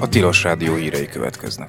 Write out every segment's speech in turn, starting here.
Tilos Rádió hírei következnek.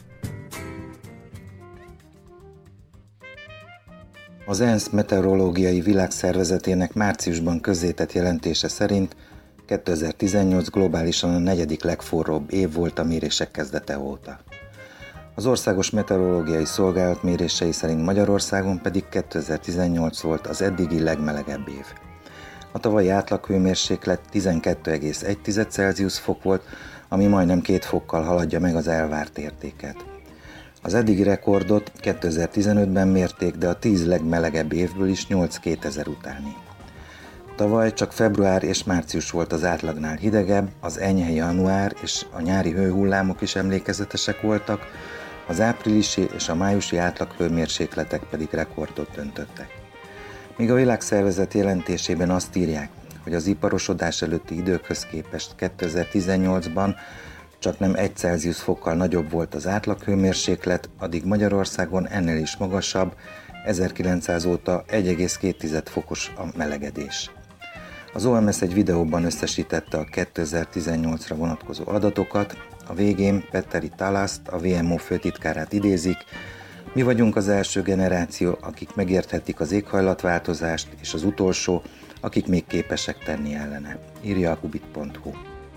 Az ENSZ meteorológiai világszervezetének márciusban közzétett jelentése szerint 2018 globálisan a negyedik legforróbb év volt a mérések kezdete óta. Az Országos Meteorológiai Szolgálat mérései szerint Magyarországon pedig 2018 volt az eddigi legmelegebb év. A tavalyi átlaghőmérséklet 12,1 Celsius fok volt, ami majdnem 2 fokkal haladja meg az elvárt értéket. Az eddigi rekordot 2015-ben mérték, de a 10 legmelegebb évből is 8 2000 utáni. Tavaly csak február és március volt az átlagnál hidegebb, az enyhe január és a nyári hőhullámok is emlékezetesek voltak, az áprilisi és a májusi átlaghőmérsékletek pedig rekordot döntöttek. Míg a Világszervezet jelentésében azt írják, hogy az iparosodás előtti időkhöz képest 2018-ban csak nem 1 Celsius fokkal nagyobb volt az átlaghőmérséklet, addig Magyarországon ennél is magasabb, 1900 óta 1,2 fokos a melegedés. Az OMS egy videóban összesítette a 2018-ra vonatkozó adatokat, a végén Petteri Talaszt, a WMO főtitkárát idézik: mi vagyunk az első generáció, akik megérthetik az éghajlatváltozást, és az utolsó, akik még képesek tenni ellene, írja a kubit.hu.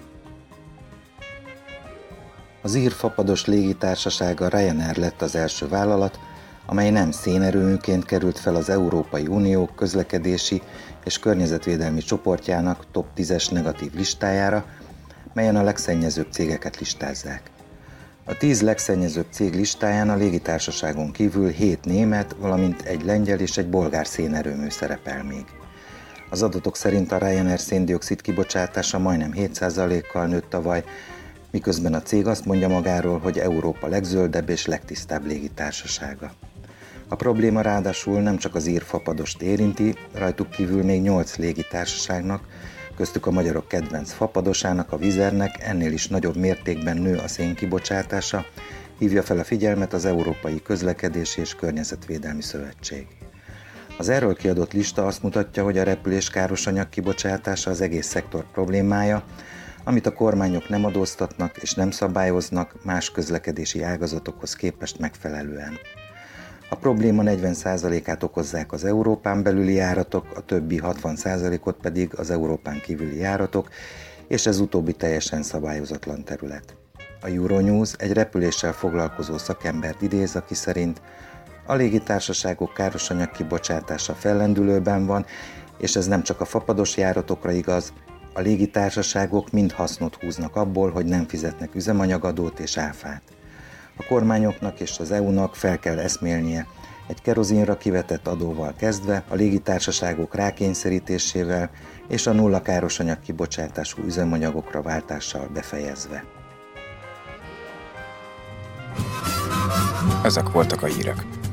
Az ír fapados légitársaság a Ryanair lett az első vállalat, amely nem szénerőműként került fel az Európai Unió közlekedési és környezetvédelmi csoportjának top 10-es negatív listájára, melyen a legszennyezőbb cégeket listázzák. A 10 legszennyezőbb cég listáján a légitársaságon kívül 7 német, valamint egy lengyel és egy bolgár szénerőmű szerepel még. Az adatok szerint a Ryanair széndioxid kibocsátása majdnem 7%-kal nőtt tavaly, miközben a cég azt mondja magáról, hogy Európa legzöldebb és legtisztább légitársasága. A probléma ráadásul nem csak az ír fapadost érinti, rajtuk kívül még 8 légitársaságnak, köztük a magyarok kedvenc fapadosának, a Vizernek ennél is nagyobb mértékben nő a szénkibocsátása, hívja fel a figyelmet az Európai Közlekedési és Környezetvédelmi Szövetség. Az erről kiadott lista azt mutatja, hogy a repülés károsanyag kibocsátása az egész szektor problémája, amit a kormányok nem adóztatnak és nem szabályoznak más közlekedési ágazatokhoz képest megfelelően. A probléma 40%-át okozzák az Európán belüli járatok, a többi 60%-ot pedig az Európán kívüli járatok, és ez utóbbi teljesen szabályozatlan terület. A Euronews egy repüléssel foglalkozó szakembert idéz, aki szerint a légitársaságok károsanyag kibocsátása fellendülőben van, és ez nem csak a fapados járatokra igaz, a légitársaságok mind hasznot húznak abból, hogy nem fizetnek üzemanyagadót és áfát. A kormányoknak és az EU-nak fel kell eszmélnie, egy kerozinra kivetett adóval kezdve, a légitársaságok rákényszerítésével és a nulla károsanyag kibocsátású üzemanyagokra váltással befejezve. Ezek voltak a hírek.